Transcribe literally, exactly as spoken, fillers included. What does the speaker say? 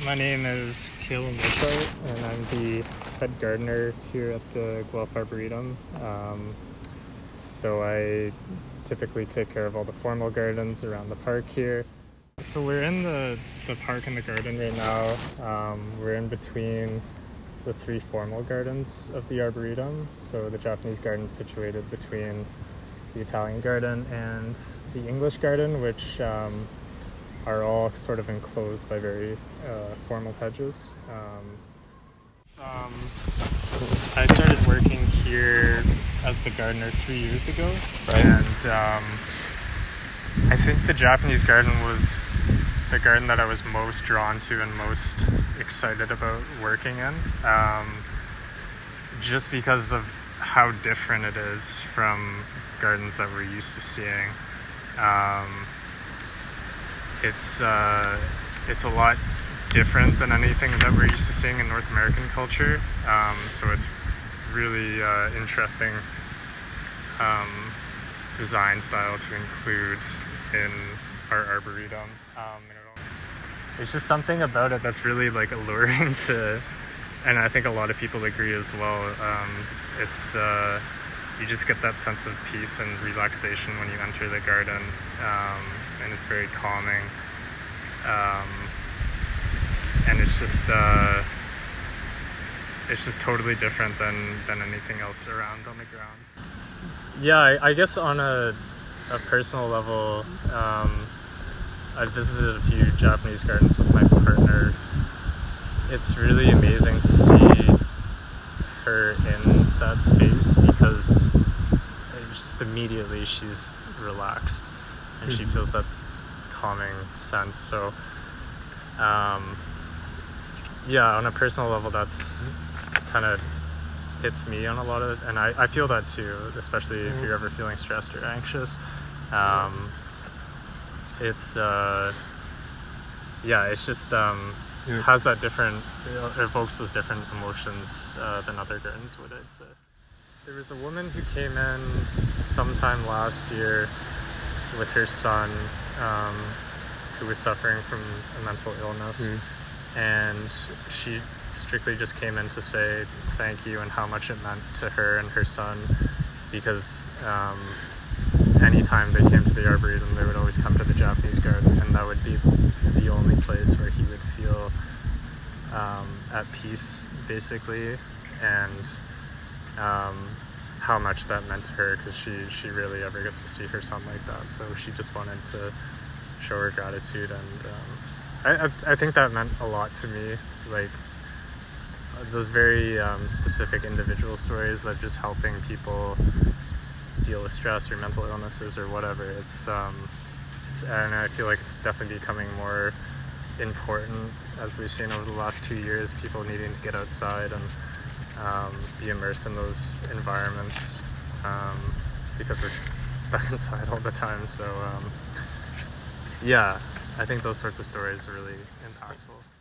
My name is Caleb Mitchell, and I'm the head gardener here at the Guelph Arboretum. Um, so I typically take care of all the formal gardens around the park here. So we're in the, the park and the garden right now. Um, we're in between the three formal gardens of the Arboretum. So the Japanese garden is situated between the Italian garden and the English garden, which um, are all sort of enclosed by very uh, formal hedges. Um, um, I started working here as the gardener three years ago, right. and um, I think the Japanese garden was the garden that I was most drawn to and most excited about working in, um, just because of how different it is from gardens that we're used to seeing. Um, it's uh, it's a lot different than anything that we're used to seeing in North American culture, um, so it's really uh, interesting um, design style to include in our arboretum. Um, it's just something about it that's really like alluring to, and I think a lot of people agree as well. Um, it's uh, you just get that sense of peace and relaxation when you enter the garden, um, and it's very calming. Um, and it's just uh, it's just totally different than, than anything else around on the grounds. Yeah, I, I guess on a, a personal level, um, I've visited a few Japanese gardens with my partner. It's really amazing to see her in that space because just immediately she's relaxed and she feels that calming sense. So, um, yeah, on a personal level, that's kind of hits me on a lot of, and I, I feel that too, especially if you're ever feeling stressed or anxious. Um, it's, uh, yeah, it's just, um, yeah. has that different, it evokes those different emotions uh, than other gardens would, I'd say. There was a woman who came in sometime last year with her son, um, who was suffering from a mental illness, mm. and she strictly just came in to say thank you and how much it meant to her and her son, because um, anytime they came to the Arboretum, they would always come to the Japanese garden, and that would be the only place where he would feel um, at peace, basically, and um, how much that meant to her, because she, she rarely ever gets to see her son like that, so she just wanted to show her gratitude, and um, I, I, I think that meant a lot to me, like those very um, specific individual stories that just helping people deal with stress or mental illnesses or whatever. It's um, it's and I feel like it's definitely becoming more important as we've seen over the last two years. People needing to get outside and um, be immersed in those environments um, because we're stuck inside all the time. So um, yeah, I think those sorts of stories are really impactful.